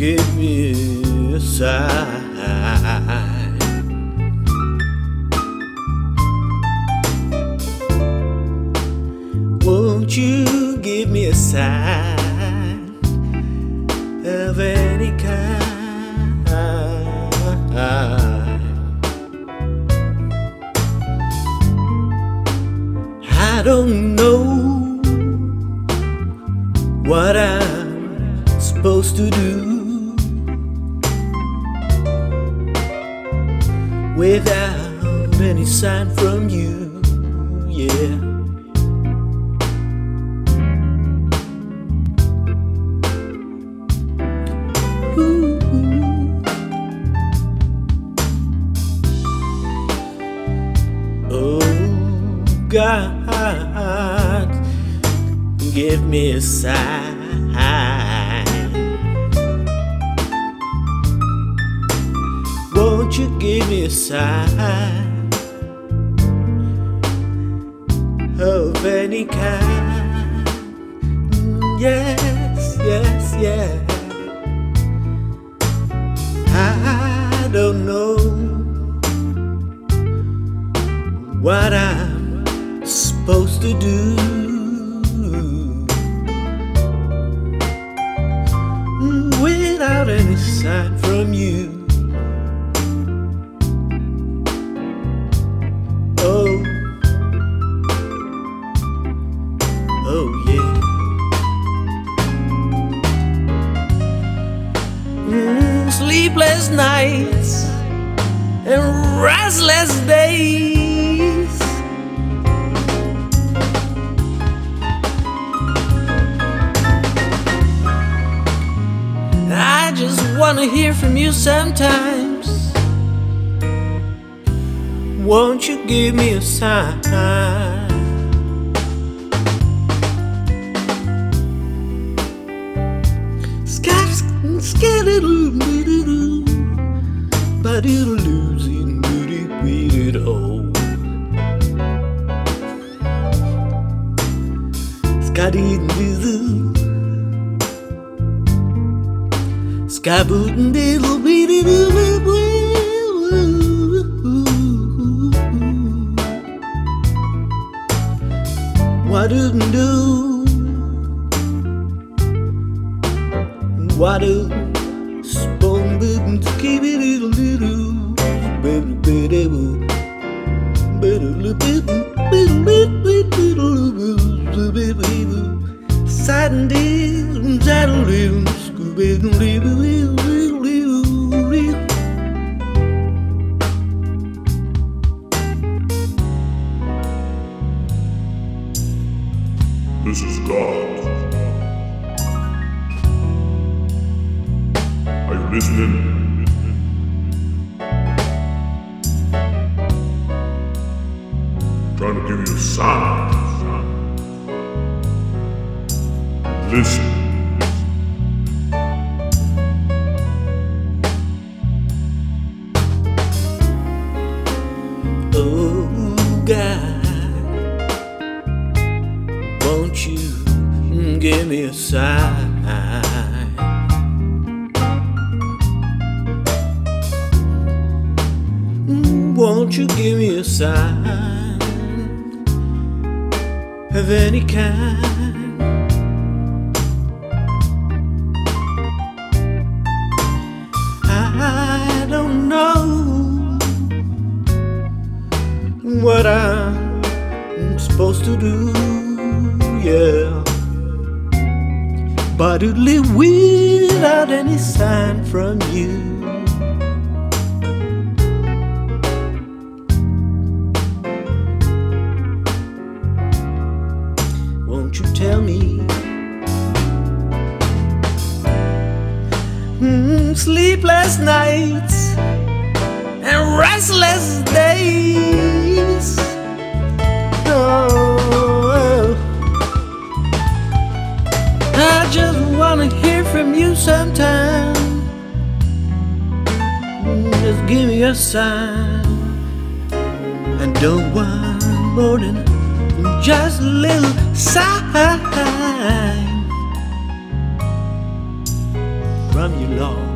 give me a sign? Won't you give me a sign of any kind? I don't know what I'm supposed to do without any sign from you, yeah. Ooh. Oh God, give me a sign. Won't you give me a sign of any kind? Yes, yes, yes. I don't know what I'm supposed to do without any sign from you. Oh, oh yeah. Sleepless nights and restless days. I just wanna hear from you sometimes. Won't you give me a sign? Skadadoo, but it'll lose it all. Skadadoo, skaboodin' diddle beady doo. What do? What do? Spoon boom to keep it little, baby, baby, This is God. Are you listening? Trying to give you a sign. Listen. Oh God, won't you give me a sign? Won't you give me a sign of any kind? I don't know what I'm supposed to do, yeah, but to live without any sign from you. Won't you tell me? Sleepless nights and restless days. Oh, I just wanna hear from you sometime. Just give me a sign. I don't want more than just a little sign from you, Lord.